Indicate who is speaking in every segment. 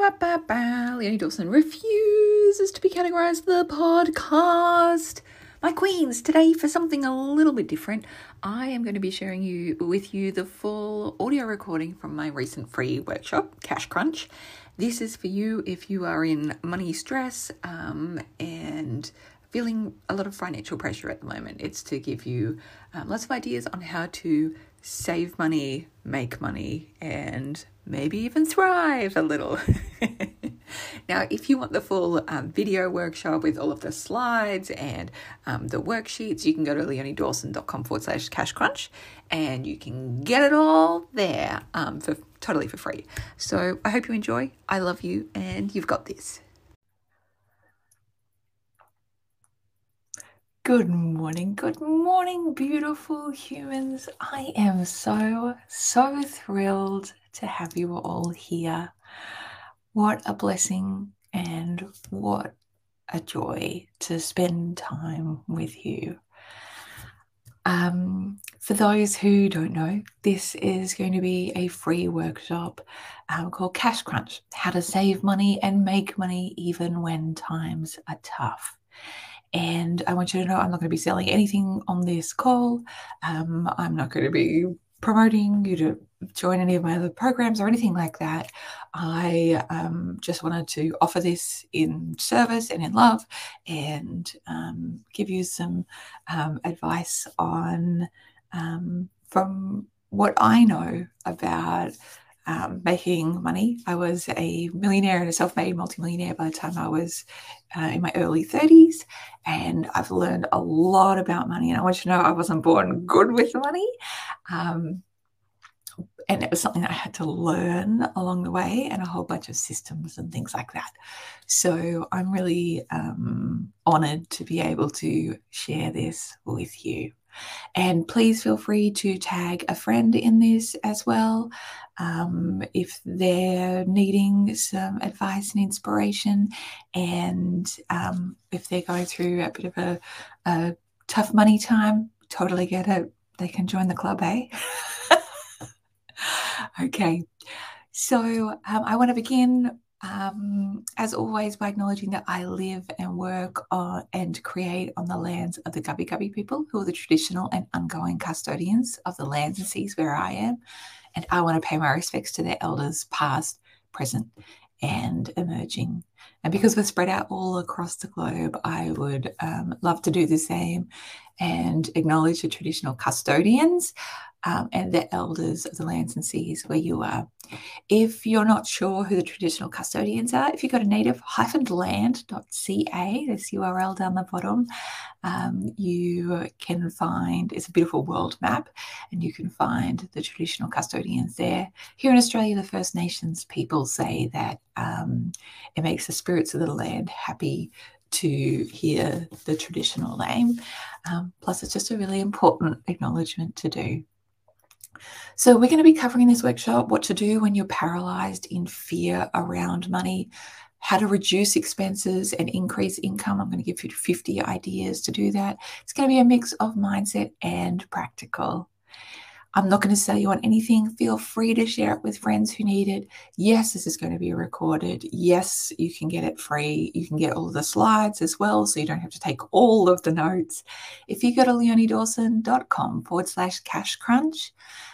Speaker 1: Leonie Dawson refuses to be categorized the podcast. My queens, today for something a little bit different, I am going to be sharing with you the full audio recording from my recent free workshop, Cash Crunch. This is for you if you are in money stress and feeling a lot of financial pressure at the moment. It's to give you lots of ideas on how to save money, make money, and maybe even thrive a little. Now, if you want the full video workshop with all of the slides and the worksheets, you can go to leoniedawson.com/cashcrunch and you can get it all there totally for free. So I hope you enjoy. I love you and you've got this. Good morning, beautiful humans. I am so thrilled to have you all here. What a blessing and what a joy to spend time with you. For those who don't know, this is going to be a free workshop called Cash Crunch, how to save money and make money even when times are tough. And I want you to know I'm not going to be selling anything on this call. I'm not going to be promoting you to join any of my other programs or anything like that. I just wanted to offer this in service and in love and give you some advice on from what I know about making money. I was a millionaire and a self-made multimillionaire by the time I was in my early 30s, and I've learned a lot about money. And I want you to know I wasn't born good with money, and it was something that I had to learn along the way, and a whole bunch of systems and things like that. So I'm really honored to be able to share this with you. And please feel free to tag a friend in this as well if they're needing some advice and inspiration, and if they're going through a bit of a tough money time. Totally get it. They can join the club, eh? Okay, so I want to begin as always, by acknowledging that I live and work on and create on the lands of the Gubbi Gubbi people, who are the traditional and ongoing custodians of the lands and seas where I am. And I want to pay my respects to their elders, past, present, and emerging. And because we're spread out all across the globe, I would love to do the same and acknowledge the traditional custodians and the elders of the lands and seas where you are. If you're not sure who the traditional custodians are, if you go to native-land.ca, this URL down the bottom, you can find, it's a beautiful world map, and you can find the traditional custodians there. Here in Australia, the First Nations people say that it makes the spirits of the land happy to hear the traditional name. Plus, it's just a really important acknowledgement to do. So we're going to be covering in this workshop what to do when you're paralyzed in fear around money, how to reduce expenses and increase income. I'm going to give you 50 ideas to do that. It's going to be a mix of mindset and practical. I'm not going to sell you on anything. Feel free to share it with friends who need it. Yes, this is going to be recorded. Yes, you can get it free. You can get all of the slides as well, so you don't have to take all of the notes. If you go to leoniedawson.com/cashcrunch,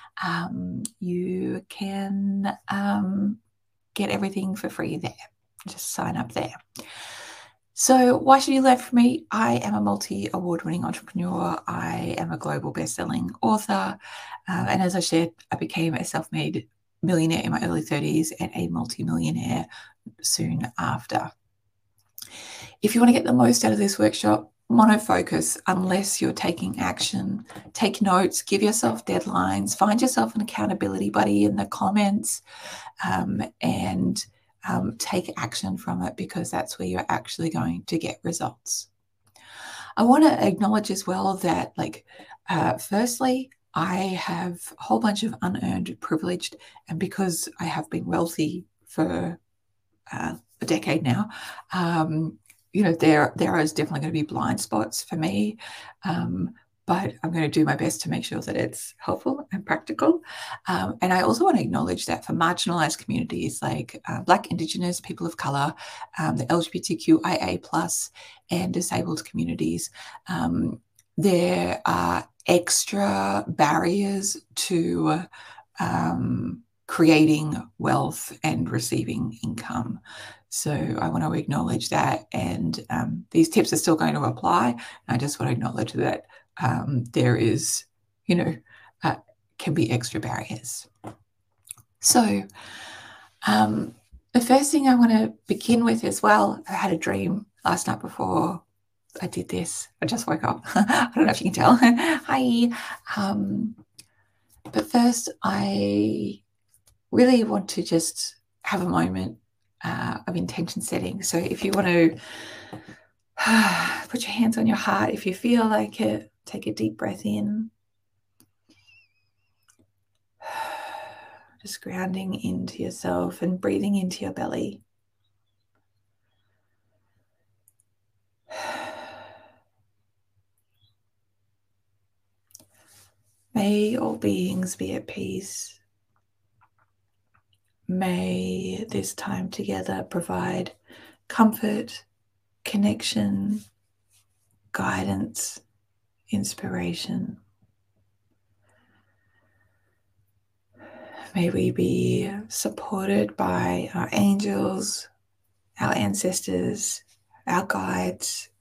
Speaker 1: you can get everything for free there. Just sign up there. So why should you learn from me? I am a multi-award-winning entrepreneur. I am a global best-selling author. And as I shared, I became a self-made millionaire in my early 30s and a multi-millionaire soon after. If you want to get the most out of this workshop, monofocus unless you're taking action. Take notes, give yourself deadlines, find yourself an accountability buddy in the comments, and take action from it, because that's where you're actually going to get results. I want to acknowledge as well that, firstly, I have a whole bunch of unearned privilege, and because I have been wealthy for a decade now, there is definitely going to be blind spots for me. but I'm going to do my best to make sure that it's helpful and practical. And I also want to acknowledge that for marginalized communities like Black, Indigenous, people of color, the LGBTQIA plus and disabled communities, there are extra barriers to creating wealth and receiving income. So I want to acknowledge that, and these tips are still going to apply. I just want to acknowledge that there is, can be extra barriers. So the first thing I want to begin with as well, I had a dream last night before I did this. I just woke up. I don't know if you can tell. Hi. But first, I really want to just have a moment of intention setting. So if you want to put your hands on your heart, if you feel like it, take a deep breath in. Just grounding into yourself and breathing into your belly. May all beings be at peace. May this time together provide comfort, connection, guidance, inspiration. May we be supported by our angels, our ancestors, our guides.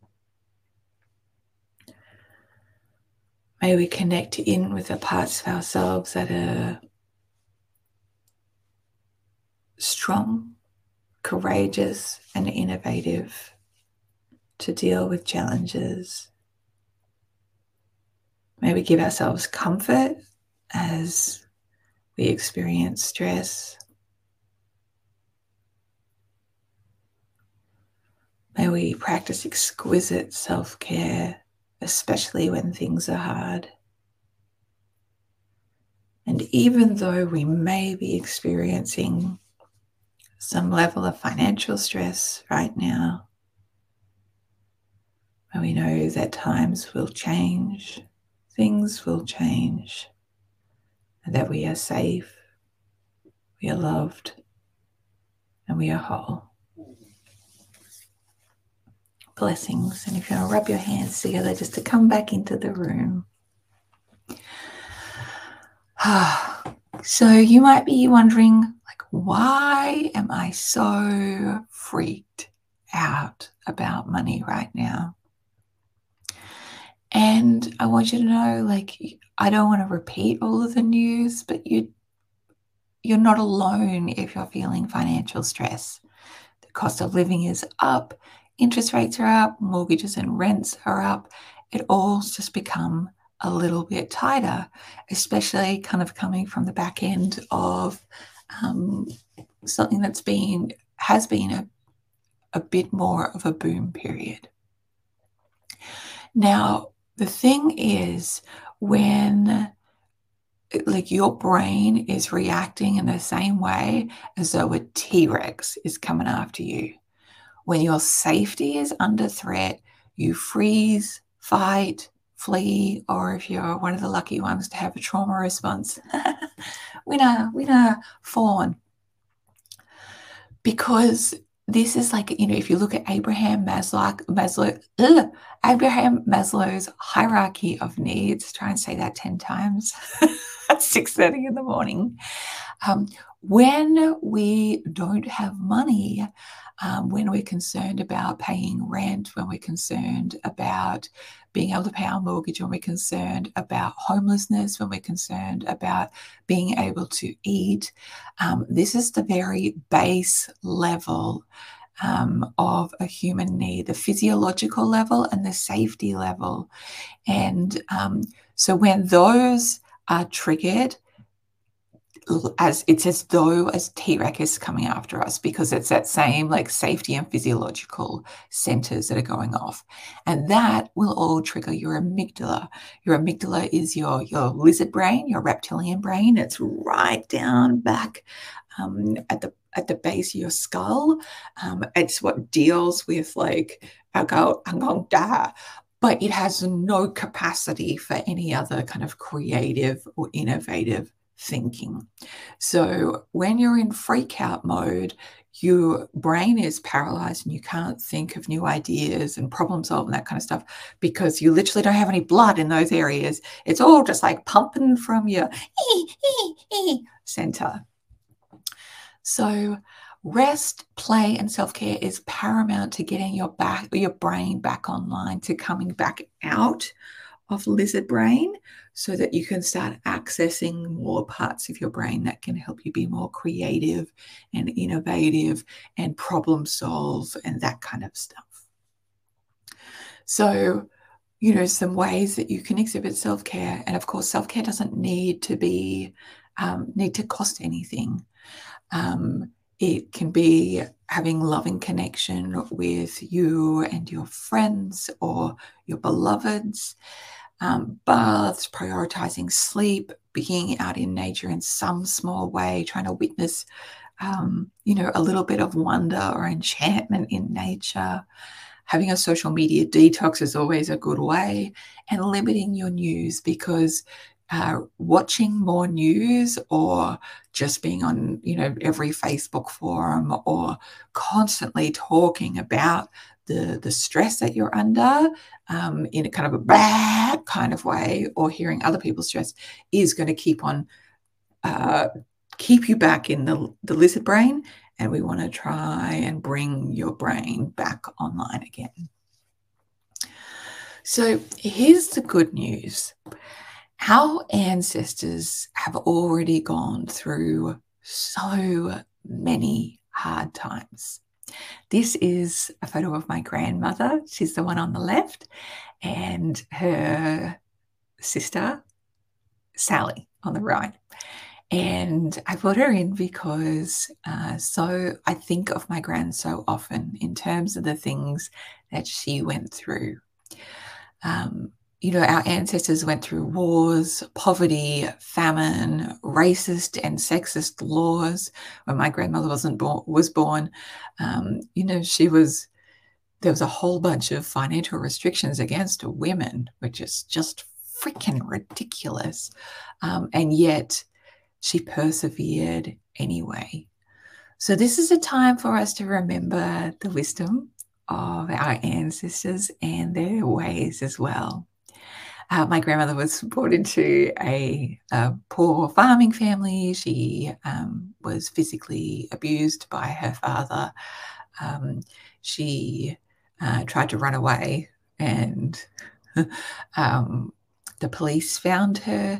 Speaker 1: May we connect in with the parts of ourselves that are strong, courageous, and innovative to deal with challenges. May we give ourselves comfort as we experience stress. May we practice exquisite self-care, especially when things are hard. And even though we may be experiencing some level of financial stress right now, we know that times will change, things will change, and that we are safe, we are loved, and we are whole. Blessings. And if you want to rub your hands together just to come back into the room. So you might be wondering, like, why am I so freaked out about money right now? And I want you to know, like, I don't want to repeat all of the news, but you're not alone if you're feeling financial stress. The cost of living is up, interest rates are up, mortgages and rents are up. It all's just become a little bit tighter, especially kind of coming from the back end of something has been a bit more of a boom period. Now, the thing is, when like your brain is reacting in the same way as though a T-Rex is coming after you. When your safety is under threat, you freeze, fight, flee, or if you're one of the lucky ones to have a trauma response, winner, fawn. Because this is like, if you look at Abraham Maslow's hierarchy of needs, try and say that 10 times at 6:30 in the morning. When we don't have money, when we're concerned about paying rent, when we're concerned about being able to pay our mortgage, when we're concerned about homelessness, when we're concerned about being able to eat, this is the very base level of a human need, the physiological level and the safety level. And so when those are triggered, it's as though as T-Rex is coming after us, because it's that same like safety and physiological centers that are going off. And that will all trigger your amygdala. Your amygdala is your lizard brain, your reptilian brain. It's right down back at the base of your skull. It's what deals with like, I'm going to die. but it has no capacity for any other kind of creative or innovative thinking. So when you're in freak out mode, your brain is paralyzed and you can't think of new ideas and problem solve and that kind of stuff because you literally don't have any blood in those areas. It's all just like pumping from your center. So rest, play, and self-care is paramount to getting your brain back online, to coming back out of lizard brain so that you can start accessing more parts of your brain that can help you be more creative and innovative and problem solve and that kind of stuff. So, some ways that you can exhibit self-care. And of course, self-care doesn't need to cost anything. It can be having loving connection with you and your friends or your beloveds, baths, prioritizing sleep, being out in nature in some small way, trying to witness, a little bit of wonder or enchantment in nature. Having a social media detox is always a good way, and limiting your news, because watching more news or just being on, every Facebook forum or constantly talking about the stress that you're under in a kind of a bad kind of way, or hearing other people's stress, is going to keep you back in the lizard brain. And we want to try and bring your brain back online again. So here's the good news. Our ancestors have already gone through so many hard times. This is a photo of my grandmother. She's the one on the left, and her sister, Sally, on the right. And I put her in because I think of my gran so often in terms of the things that she went through. Our ancestors went through wars, poverty, famine, racist and sexist laws. When my grandmother was born, there was a whole bunch of financial restrictions against women, which is just freaking ridiculous. And yet she persevered anyway. So this is a time for us to remember the wisdom of our ancestors and their ways as well. My grandmother was born into a poor farming family. She was physically abused by her father. She tried to run away, and the police found her.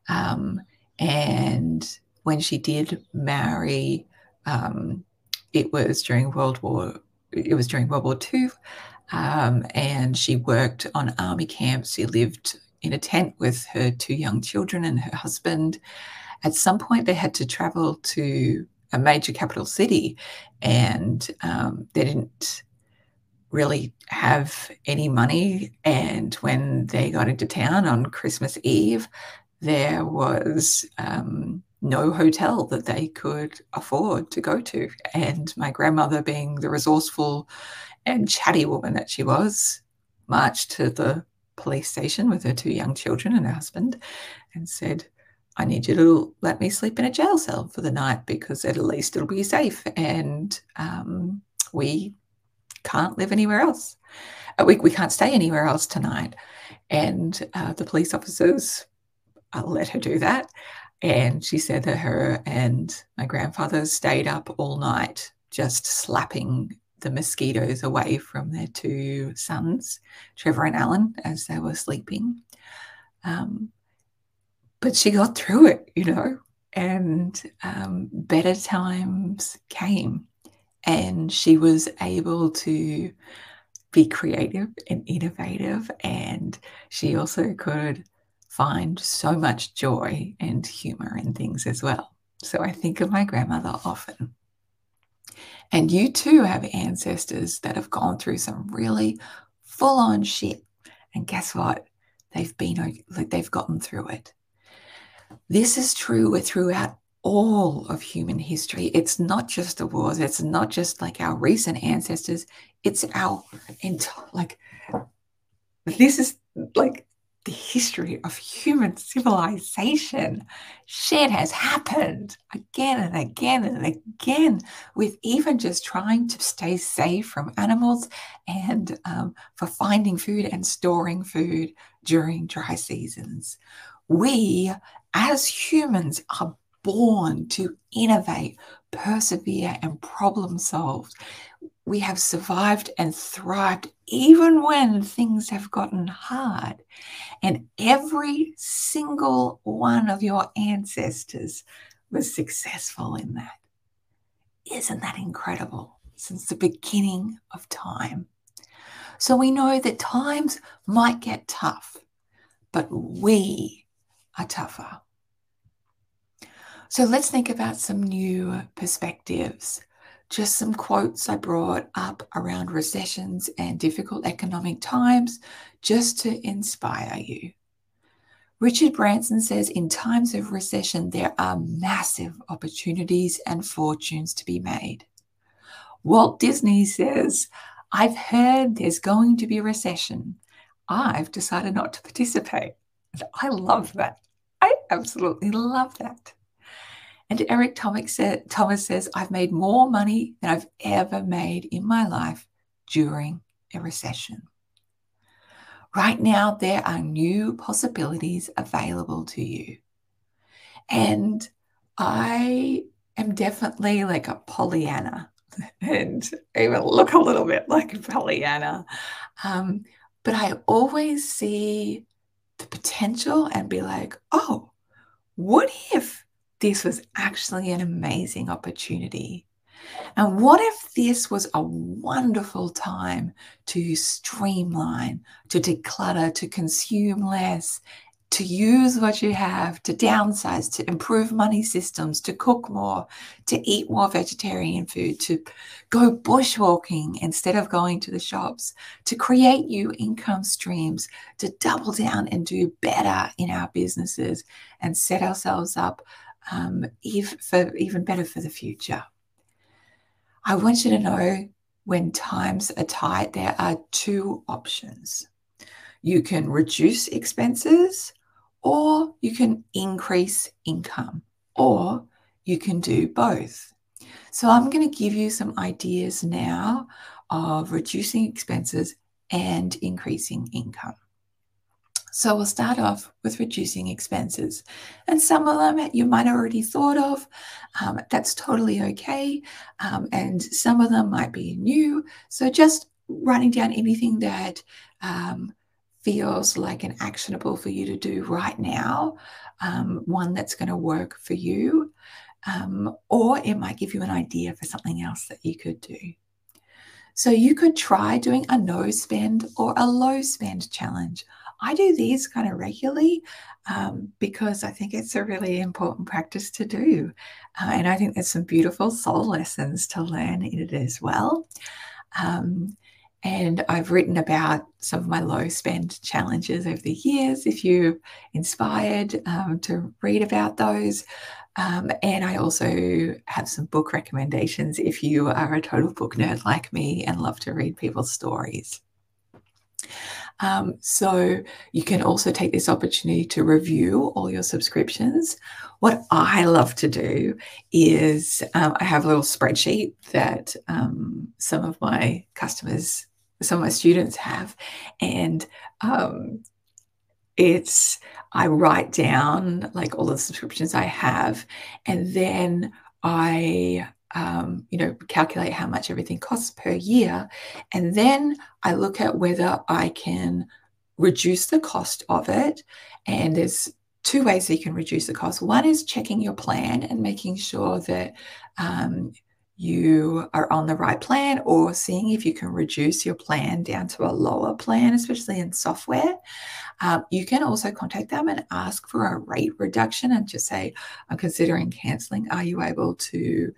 Speaker 1: And when she did marry, it was during World War II. And she worked on army camps. She lived in a tent with her 2 young children and her husband. At some point, they had to travel to a major capital city, and they didn't really have any money. And when they got into town on Christmas Eve, there was no hotel that they could afford to go to. And my grandmother, being the resourceful and chatty woman that she was, marched to the police station with her 2 young children and her husband and said, I need you to let me sleep in a jail cell for the night, because at least it'll be safe, and we can't live anywhere else. We can't stay anywhere else tonight. And the police officers let her do that. And she said that her and my grandfather stayed up all night just slapping the mosquitoes away from their 2 sons, Trevor and Alan, as they were sleeping. But she got through it, and better times came. And she was able to be creative and innovative. And she also could find so much joy and humor in things as well. So I think of my grandmother often. And you too have ancestors that have gone through some really full-on shit. And guess what? They've gotten through it. This is true throughout all of human history. It's not just the wars. It's not just like our recent ancestors. It's our This is like the history of human civilization. Shit has happened again and again and again with even just trying to stay safe from animals and for finding food and storing food during dry seasons. We, as humans, are born to innovate, persevere, and problem solve. We have survived and thrived even when things have gotten hard. And every single one of your ancestors was successful in that. Isn't that incredible? Since the beginning of time. So we know that times might get tough, but we are tougher. So let's think about some new perspectives. Just some quotes I brought up around recessions and difficult economic times just to inspire you. Richard Branson says, in times of recession, there are massive opportunities and fortunes to be made. Walt Disney says, I've heard there's going to be a recession. I've decided not to participate. I love that. I absolutely love that. And Eric Thomas says, I've made more money than I've ever made in my life during a recession. Right now, there are new possibilities available to you. And I am definitely like a Pollyanna and even look a little bit like a Pollyanna. But I always see the potential and be like, oh, what if this was actually an amazing opportunity? And what if this was a wonderful time to streamline, to declutter, to consume less, to use what you have, to downsize, to improve money systems, to cook more, to eat more vegetarian food, to go bushwalking instead of going to the shops, to create new income streams, to double down and do better in our businesses and set ourselves up even better for the future. I want you to know when times are tight, there are two options. You can reduce expenses, or you can increase income, or you can do both. So I'm going to give you some ideas now of reducing expenses and increasing income. So we'll start off with reducing expenses. And some of them you might have already thought of. That's totally okay. And some of them might be new. So just writing down anything that feels like an actionable for you to do right now, one that's going to work for you, or it might give you an idea for something else that you could do. So you could try doing a no spend or a low spend challenge. I do these kind of regularly because I think it's a really important practice to do. And I think there's some beautiful soul lessons to learn in it as well. And I've written about some of my low spend challenges over the years, if you're inspired to read about those. And I also have some book recommendations if you are a total book nerd like me and love to read people's stories. So you can also take this opportunity to review all your subscriptions. What I love to do is I have a little spreadsheet that some of my customers, some of my students have, and I write down like all the subscriptions I have, and then I calculate how much everything costs per year. And then I look at whether I can reduce the cost of it. And there's two ways that you can reduce the cost. One is checking your plan and making sure that you are on the right plan, or seeing if you can reduce your plan down to a lower plan, especially in software. You can also contact them and ask for a rate reduction and just say, I'm considering canceling. Are you able to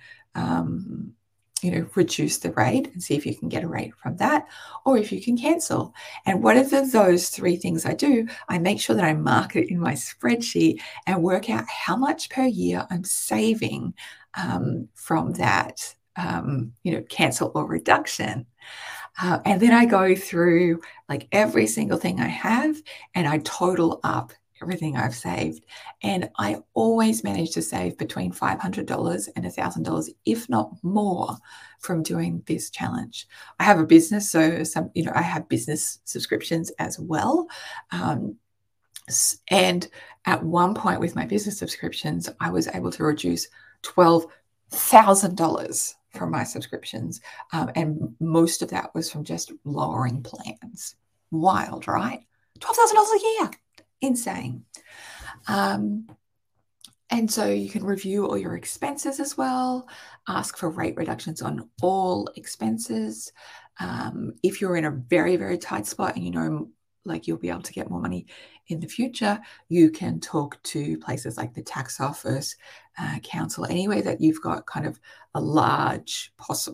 Speaker 1: reduce the rate, and see if you can get a rate from that, or if you can cancel. And whatever those three things I do, I make sure that I mark it in my spreadsheet and work out how much per year I'm saving from that, cancel or reduction. And then I go through like every single thing I have and I total up everything I've saved. And I always manage to save between $500 and $1,000, if not more, from doing this challenge. I have a business, so I have business subscriptions as well. And at one point with my business subscriptions, I was able to reduce $12,000 from my subscriptions. And most of that was from just lowering plans. Wild, right? $12,000 a year. Insane. And so you can review all your expenses as well, ask for rate reductions on all expenses. If you're in a very, very tight spot and like you'll be able to get more money in the future, you can talk to places like the tax office, council, anywhere that you've got kind of a large possible,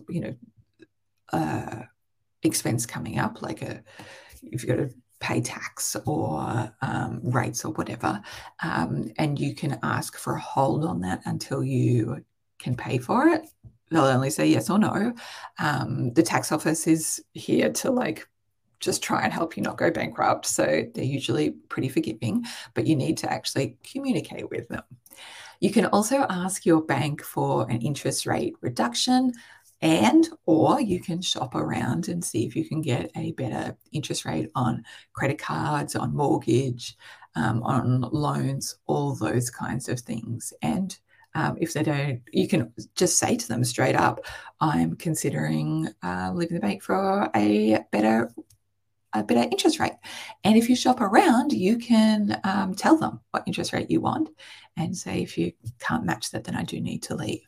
Speaker 1: expense coming up, like if you've got to pay tax or rates or whatever, and you can ask for a hold on that until you can pay for it. They'll only say yes or no. The tax office is here to just try and help you not go bankrupt. So they're usually pretty forgiving, but you need to actually communicate with them. You can also ask your bank for an interest rate reduction, or you can shop around and see if you can get a better interest rate on credit cards, on mortgage, on loans, all those kinds of things. And if they don't, you can just say to them straight up, I'm considering leaving the bank for a better interest rate. And if you shop around, you can tell them what interest rate you want and say, if you can't match that, then I do need to leave.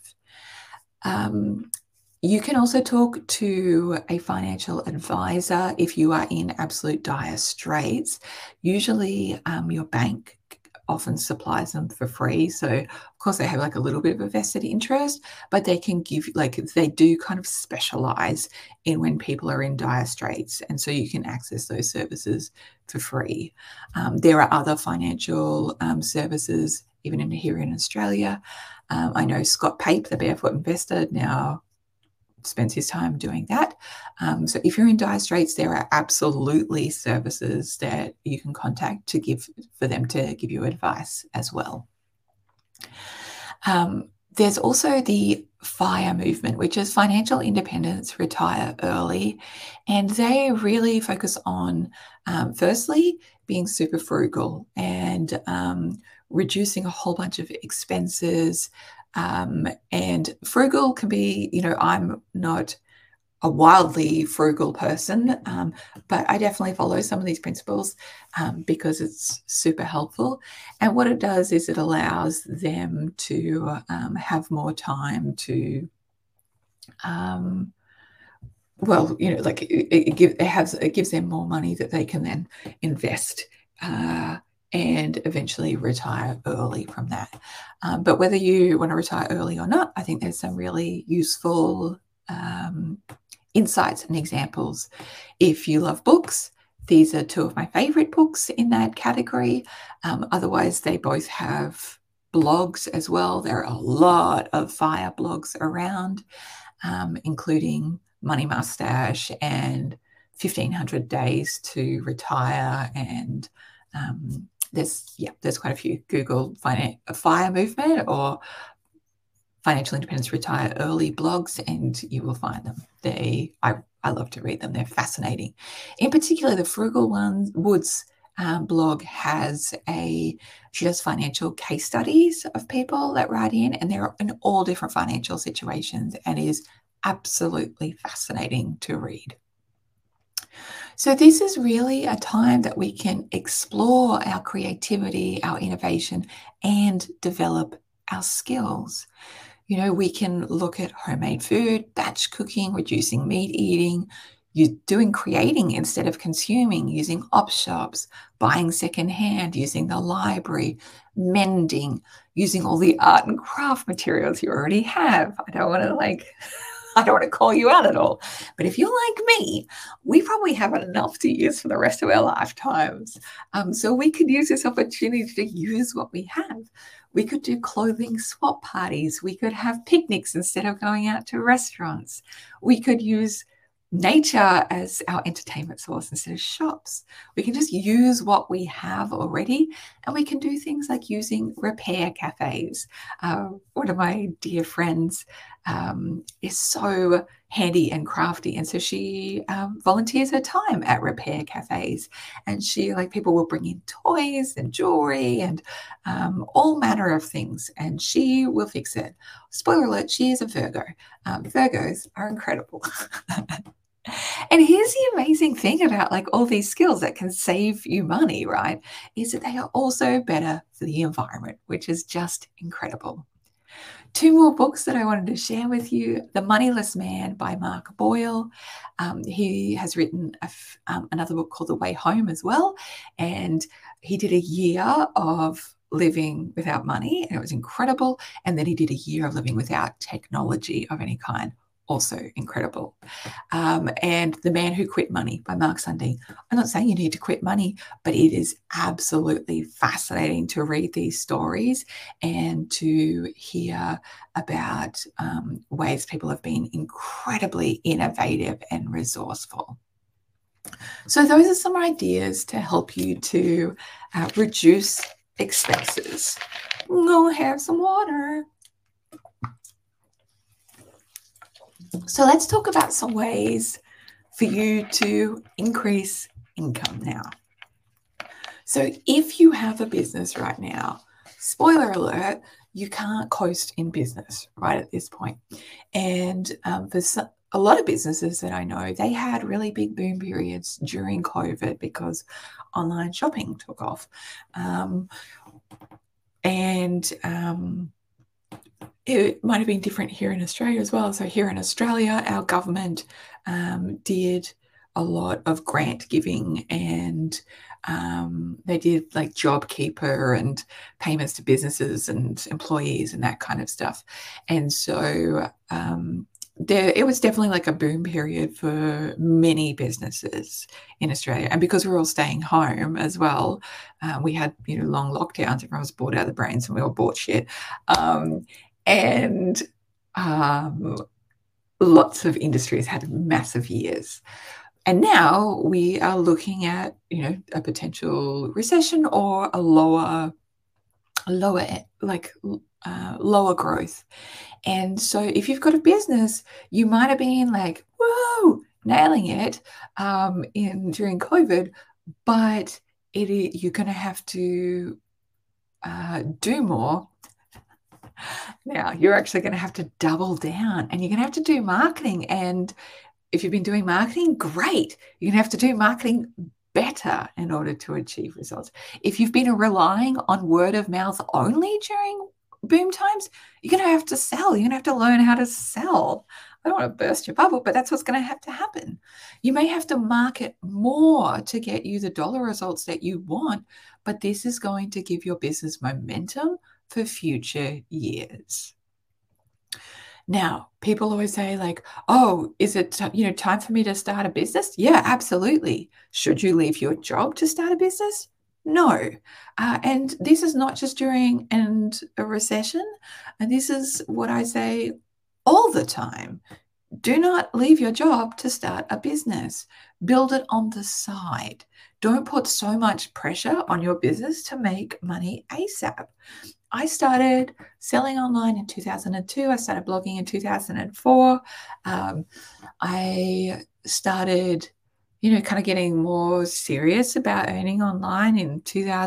Speaker 1: You can also talk to a financial advisor if you are in absolute dire straits. Usually your bank often supplies them for free. So of course they have a little bit of a vested interest, but they can give, they do kind of specialize in when people are in dire straits. And so you can access those services for free. There are other financial services, even here in Australia. I know Scott Pape, the Barefoot Investor, now spends his time doing that. So if you're in dire straits, there are absolutely services that you can contact for them to give you advice as well. There's also the FIRE movement, which is Financial Independence Retire Early. And they really focus on, firstly, being super frugal and reducing a whole bunch of expenses. And frugal can be, I'm not a wildly frugal person, but I definitely follow some of these principles because it's super helpful. And what it does is it allows them to have more time to, it gives them more money that they can then invest and eventually retire early from that. But whether you want to retire early or not, I think there's some really useful insights and examples. If you love books, these are two of my favorite books in that category. Otherwise, they both have blogs as well. There are a lot of FIRE blogs around, including Money Mustache and 1,500 Days to Retire, and there's quite a few. Google FIRE movement or Financial Independence Retire Early blogs, and you will find them. I love to read them. They're fascinating. In particular, the Frugal Woods blog she does financial case studies of people that write in, and they're in all different financial situations, and is absolutely fascinating to read. So this is really a time that we can explore our creativity, our innovation, and develop our skills. We can look at homemade food, batch cooking, reducing meat eating, creating instead of consuming, using op shops, buying secondhand, using the library, mending, using all the art and craft materials you already have. I don't want to call you out at all. But if you're like me, we probably have enough to use for the rest of our lifetimes. So we could use this opportunity to use what we have. We could do clothing swap parties. We could have picnics instead of going out to restaurants. We could use nature as our entertainment source instead of shops. We can just use what we have already, and we can do things like using repair cafes. One of my dear friends is so handy and crafty, and so she volunteers her time at repair cafes, and she, like, people will bring in toys and jewelry and all manner of things, and she will fix it. Spoiler alert, she is a Virgo. Virgos are incredible. And here's the amazing thing about, like, all these skills that can save you money, right? Is that they are also better for the environment, which is just incredible. Two more books that I wanted to share with you. The Moneyless Man by Mark Boyle. He has written another book called The Way Home as well. And he did a year of living without money, and it was incredible. And then he did a year of living without technology of any kind. Also incredible. And The Man Who Quit Money by Mark Sundin. I'm not saying you need to quit money, but it is absolutely fascinating to read these stories and to hear about ways people have been incredibly innovative and resourceful. So those are some ideas to help you to reduce expenses. I'm gonna have some water. So let's talk about some ways for you to increase income now. So if you have a business right now, spoiler alert, you can't coast in business right at this point. And for a lot of businesses that I know, they had really big boom periods during COVID because online shopping took off. It might have been different here in Australia as well. So here in Australia, our government did a lot of grant giving, and they did like JobKeeper and payments to businesses and employees and that kind of stuff. And so it was definitely like a boom period for many businesses in Australia. And because we were all staying home as well, we had, long lockdowns. Everyone was bored out of the brains and we all bought shit. And lots of industries had massive years. And now we are looking at, a potential recession or a lower growth. And so if you've got a business, you might have been like, whoa, nailing it during COVID, but you're going to have to do more. Now, you're actually going to have to double down, and you're going to have to do marketing. And if you've been doing marketing, great. You're going to have to do marketing better in order to achieve results. If you've been relying on word of mouth only during boom times, you're going to have to sell. You're going to have to learn how to sell. I don't want to burst your bubble, but that's what's going to have to happen. You may have to market more to get you the dollar results that you want, but this is going to give your business momentum for future years. Now, people always say like, oh, is it, time for me to start a business? Yeah, absolutely. Should you leave your job to start a business? No. And this is not just during a recession. And this is what I say all the time. Do not leave your job to start a business. Build it on the side. Don't put so much pressure on your business to make money ASAP. I started selling online in 2002. I started blogging in 2004. I started, kind of getting more serious about earning online in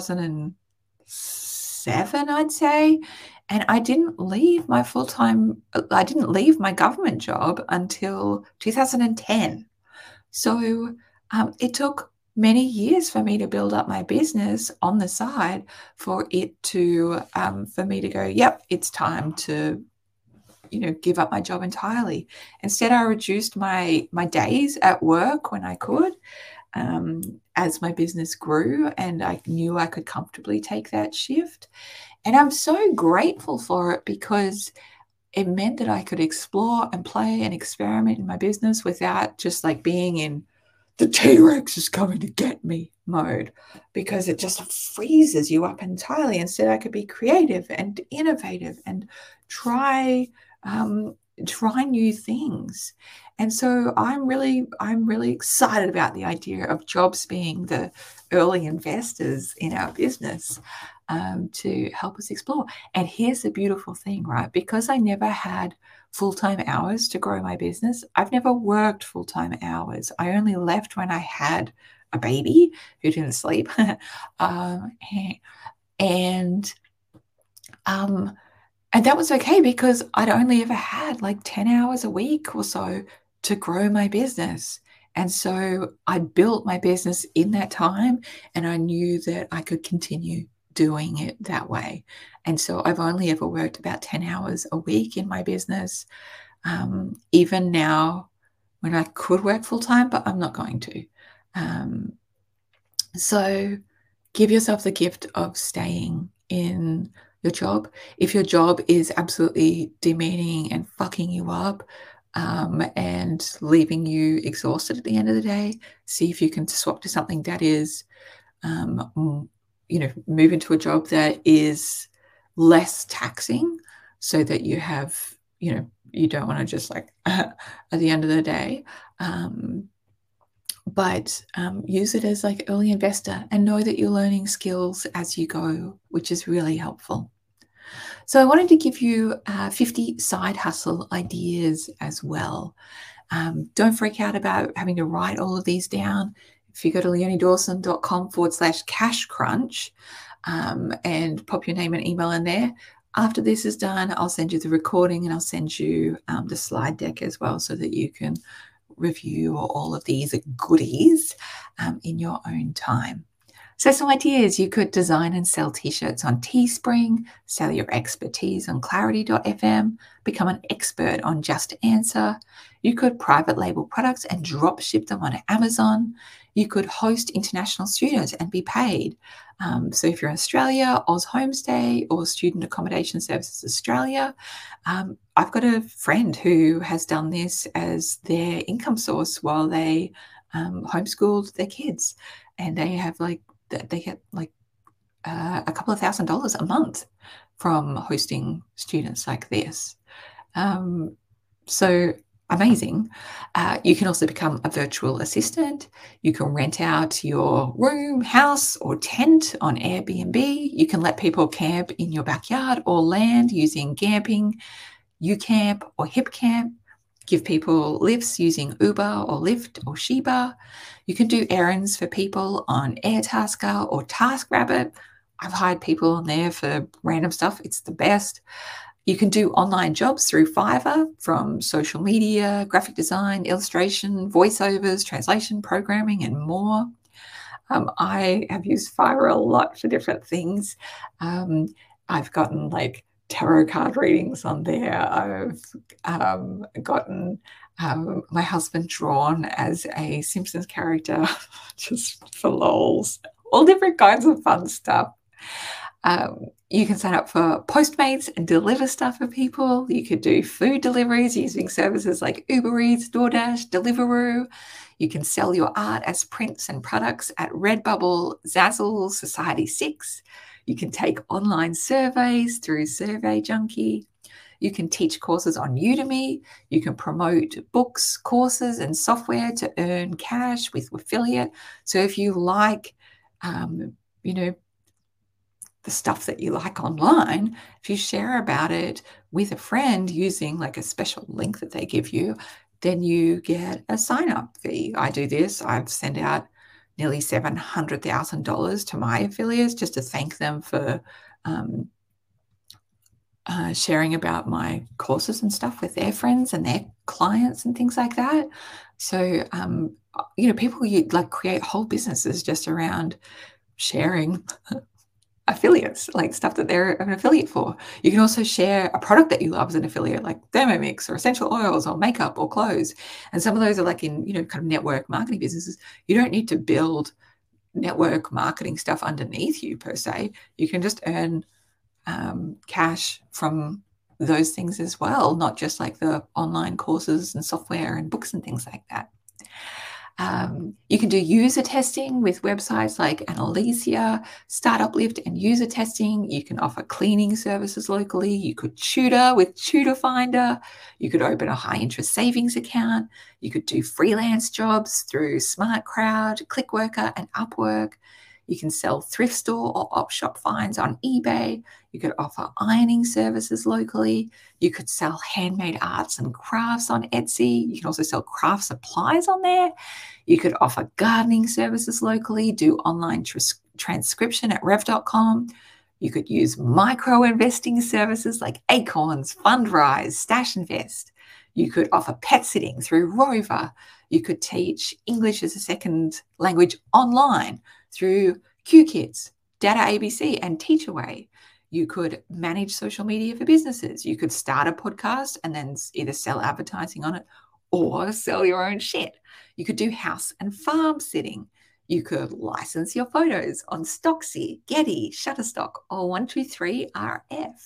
Speaker 1: 2007, I'd say. And I didn't leave my government job until 2010. So it took many years for me to build up my business on the side for me to go, yep, it's time to, give up my job entirely. Instead, I reduced my days at work when I could, as my business grew, and I knew I could comfortably take that shift. And I'm so grateful for it because it meant that I could explore and play and experiment in my business without just like being in the T-Rex is coming to get me mode, because it just freezes you up entirely. Instead, I could be creative and innovative and try try new things. And so I'm really excited about the idea of jobs being the early investors in our business, to help us explore. And here's the beautiful thing, right? Because I never had full-time hours to grow my business, I've never worked full-time hours. I only left when I had a baby who didn't sleep. um, and um, and that was okay because I'd only ever had like 10 hours a week or so to grow my business. And so I built my business in that time, and I knew that I could continue doing it that way. And so I've only ever worked about 10 hours a week in my business, even now when I could work full time, but I'm not going to. Um, so give yourself the gift of staying in your job. If your job is absolutely demeaning and fucking you up, and leaving you exhausted at the end of the day, see if you can swap to something that is, move into a job that is less taxing, so that you have, you don't want to just like at the end of the day. But use it as like early investor, and know that you're learning skills as you go, which is really helpful. So I wanted to give you 50 side hustle ideas as well. Don't freak out about having to write all of these down. If you go to leoniedawson.com/cash crunch, and pop your name and email in there, after this is done, I'll send you the recording, and I'll send you the slide deck as well, so that you can review all of these goodies in your own time. So some ideas: you could design and sell t-shirts on Teespring, sell your expertise on Clarity.fm, become an expert on Just Answer. You could private label products and drop ship them on Amazon. You could host international students and be paid. So if you're in Australia, Oz Homestay or Student Accommodation Services Australia, I've got a friend who has done this as their income source while they homeschooled their kids, and they have they get a couple of $1,000s a month from hosting students like this. So amazing. You can also become a virtual assistant. You can rent out your room, house, or tent on Airbnb. You can let people camp in your backyard or land using Gamping, UCamp, or HipCamp. Give people lifts using Uber or Lyft or Sheba. You can do errands for people on Airtasker or TaskRabbit. I've hired people on there for random stuff. It's the best. You can do online jobs through Fiverr, from social media, graphic design, illustration, voiceovers, translation, programming, and more. I have used Fiverr a lot for different things. I've gotten like tarot card readings on there. I've gotten my husband drawn as a Simpsons character just for lols. All different kinds of fun stuff. You can sign up for Postmates and deliver stuff for people. You could do food deliveries using services like Uber Eats, DoorDash, Deliveroo. You can sell your art as prints and products at Redbubble, Zazzle, Society6. You can take online surveys through Survey Junkie. You can teach courses on Udemy. You can promote books, courses, and software to earn cash with affiliate. So if you like, the stuff that you like online, if you share about it with a friend using like a special link that they give you, then you get a sign-up fee. I do this. I've sent out nearly $700,000 to my affiliates just to thank them for sharing about my courses and stuff with their friends and their clients and things like that. So, people like create whole businesses just around sharing affiliates, like stuff that they're an affiliate for. You can also share a product that you love as an affiliate, like Thermomix or essential oils or makeup or clothes. And some of those are like in, kind of network marketing businesses. You don't need to build network marketing stuff underneath you per se. You can just earn cash from those things as well, not just like the online courses and software and books and things like that. You can do user testing with websites like Analysia, Startuplift, and user testing. You can offer cleaning services locally. You could tutor with Tutor Finder. You could open a high interest savings account. You could do freelance jobs through SmartCrowd, Clickworker, and Upwork. You can sell thrift store or op shop finds on eBay. You could offer ironing services locally. You could sell handmade arts and crafts on Etsy. You can also sell craft supplies on there. You could offer gardening services locally, do online transcription at rev.com. You could use micro investing services like Acorns, Fundrise, Stash Invest. You could offer pet sitting through Rover. You could teach English as a second language online through QKids, Data ABC, and Teachaway. You could manage social media for businesses. You could start a podcast and then either sell advertising on it or sell your own shit. You could do house and farm sitting. You could license your photos on Stocksy, Getty, Shutterstock, or 123RF.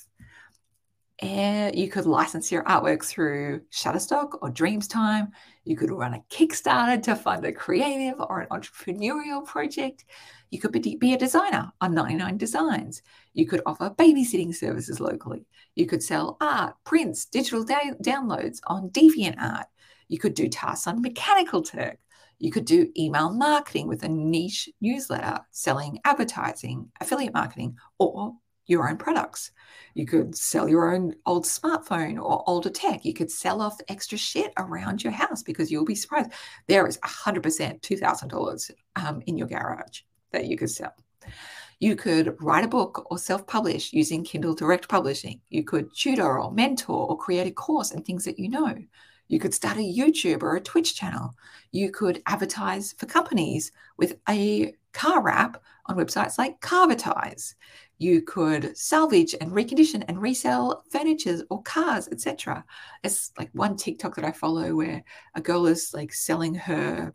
Speaker 1: And you could license your artwork through Shutterstock or Dreamstime. You could run a Kickstarter to fund a creative or an entrepreneurial project. You could be a designer on 99 Designs. You could offer babysitting services locally. You could sell art, prints, digital downloads on DeviantArt. You could do tasks on Mechanical Turk. You could do email marketing with a niche newsletter, selling advertising, affiliate marketing, or your own products. You could sell your own old smartphone or older tech. You could sell off extra shit around your house because you'll be surprised. There is 100% $2,000 in your garage that you could sell. You could write a book or self-publish using Kindle Direct Publishing. You could tutor or mentor or create a course in things that you know. You could start a YouTube or a Twitch channel. You could advertise for companies with a car wrap on websites like Carvertise. You could salvage and recondition and resell furniture or cars, etc. It's like one TikTok that I follow where a girl is like selling her,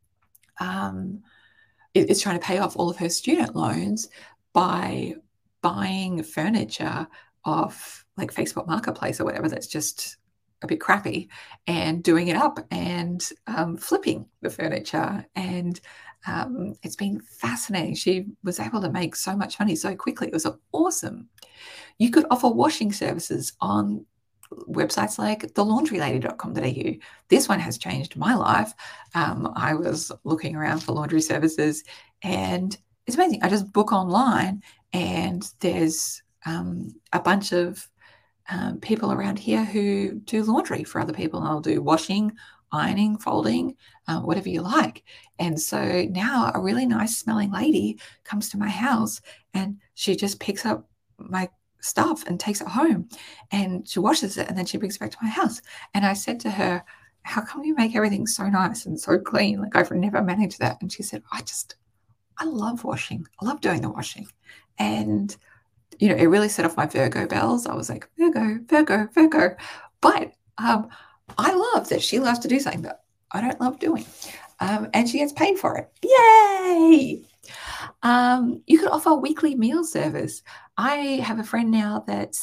Speaker 1: is trying to pay off all of her student loans by buying furniture off like Facebook Marketplace or whatever that's just a bit crappy and doing it up and flipping the furniture. And it's been fascinating. She was able to make so much money so quickly. It was awesome. You could offer washing services on websites like thelaundrylady.com.au. This one has changed my life. I was looking around for laundry services and it's amazing. I just book online and there's a bunch of people around here who do laundry for other people, and I'll do washing, ironing, folding, whatever you like. And so now a really nice smelling lady comes to my house and she just picks up my stuff and takes it home and she washes it and then she brings it back to my house. And I said to her, how come you make everything so nice and so clean? Like I've never managed that. And she said, I love washing. I love doing the washing. And you know, it really set off my Virgo bells. I was like, Virgo, Virgo, Virgo. But I love that she loves to do something that I don't love doing. And she gets paid for it. Yay! You could offer a weekly meal service. I have a friend now that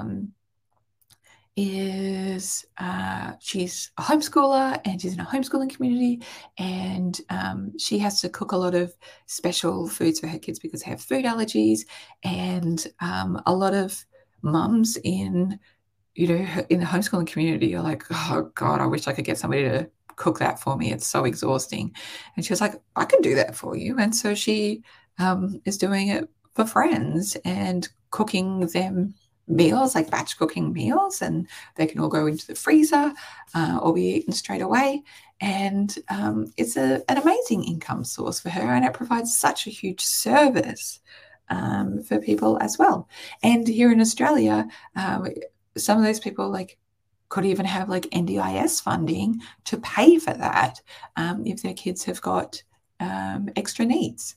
Speaker 1: she's a homeschooler and she's in a homeschooling community, and she has to cook a lot of special foods for her kids because they have food allergies. And a lot of mums in the homeschooling community are like, oh God, I wish I could get somebody to cook that for me. It's so exhausting. And she was like, I can do that for you. And so she is doing it for friends and cooking them meals, like batch cooking meals, and they can all go into the freezer or be eaten straight away. And it's an amazing income source for her, and it provides such a huge service for people as well. And here in Australia, some of those people like could even have like NDIS funding to pay for that if their kids have got extra needs.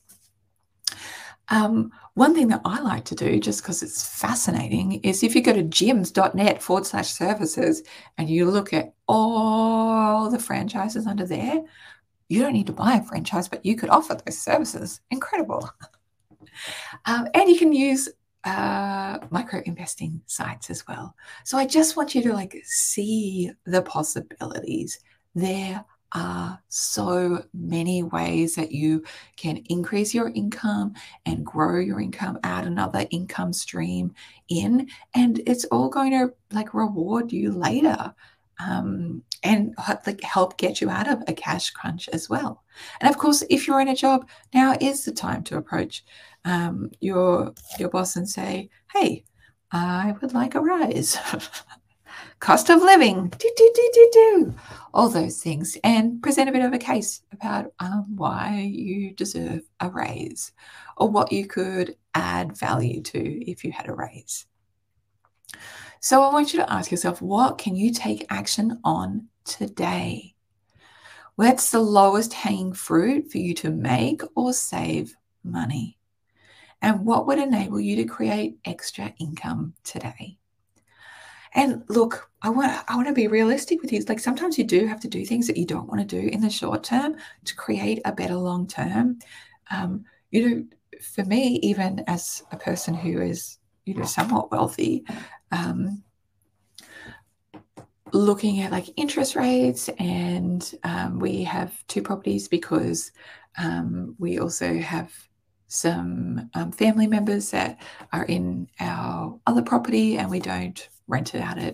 Speaker 1: One thing that I like to do, just because it's fascinating, is if you go to gyms.net/services and you look at all the franchises under there, you don't need to buy a franchise, but you could offer those services. Incredible. And you can use micro investing sites as well. So I just want you to like see the possibilities. There are so many ways that you can increase your income and grow your income, add another income stream in, and it's all going to like reward you later. And like help get you out of a cash crunch as well. And of course, if you're in a job, now is the time to approach your boss and say, "Hey, I would like a rise." Cost of living, all those things, and present a bit of a case about why you deserve a raise or what you could add value to if you had a raise. So I want you to ask yourself, what can you take action on today? What's the lowest hanging fruit for you to make or save money? And what would enable you to create extra income today? And look, I want to be realistic with you. Like sometimes you do have to do things that you don't want to do in the short term to create a better long term. You know, for me, even as a person who is, somewhat wealthy, looking at like interest rates, and we have 2 properties because we also have some family members that are in our other property, and we don't rent it out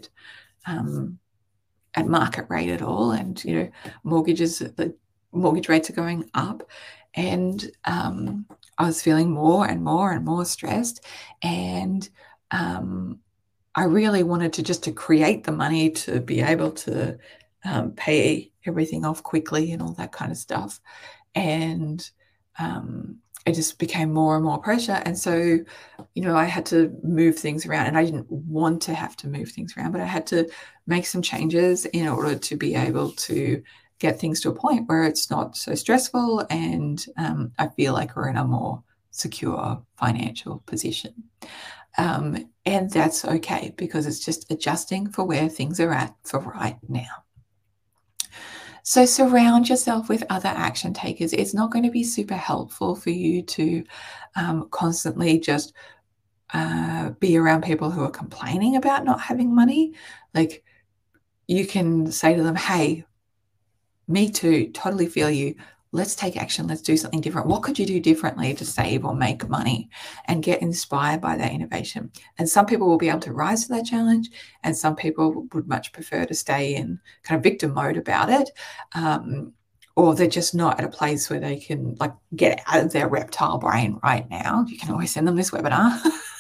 Speaker 1: at market rate at all. And the mortgage rates are going up, and I was feeling more and more and more stressed, and I really wanted to create the money to be able to pay everything off quickly and all that kind of stuff. And it just became more and more pressure. And so, I had to move things around, and I didn't want to have to move things around, but I had to make some changes in order to be able to get things to a point where it's not so stressful, and I feel like we're in a more secure financial position. And that's okay, because it's just adjusting for where things are at for right now. So surround yourself with other action takers. It's not going to be super helpful for you to constantly just be around people who are complaining about not having money. Like, you can say to them, "Hey, me too, totally feel you. Let's take action. Let's do something different. What could you do differently to save or make money?" And get inspired by that innovation. And some people will be able to rise to that challenge, and some people would much prefer to stay in kind of victim mode about it. Or they're just not at a place where they can like get out of their reptile brain right now. You can always send them this webinar.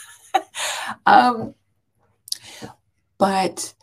Speaker 1: But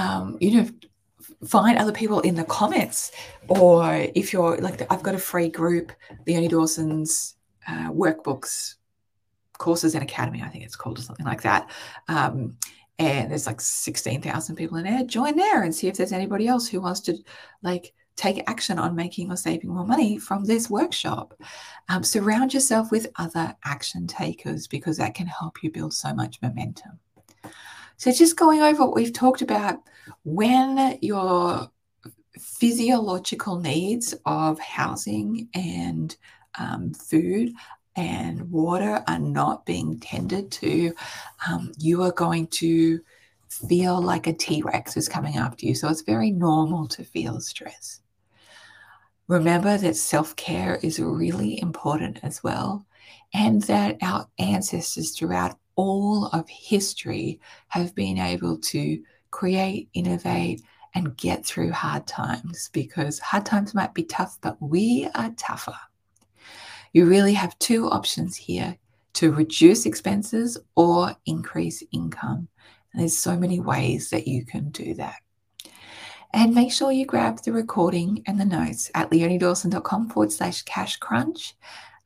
Speaker 1: find other people in the comments, or if you're like, I've got a free group, Leonie Dawson's workbooks, courses and academy, I think it's called, or something like that. And there's like 16,000 people in there. Join there and see if there's anybody else who wants to like take action on making or saving more money from this workshop. Surround yourself with other action takers, because that can help you build so much momentum. So just going over what we've talked about, when your physiological needs of housing and food and water are not being tended to, you are going to feel like a T-Rex is coming after you. So it's very normal to feel stress. Remember that self-care is really important as well, and that our ancestors throughout all of history have been able to create, innovate, and get through hard times, because hard times might be tough, but we are tougher. You really have 2 options here: to reduce expenses or increase income. And there's so many ways that you can do that. And make sure you grab the recording and the notes at leoniedawson.com/cash crunch.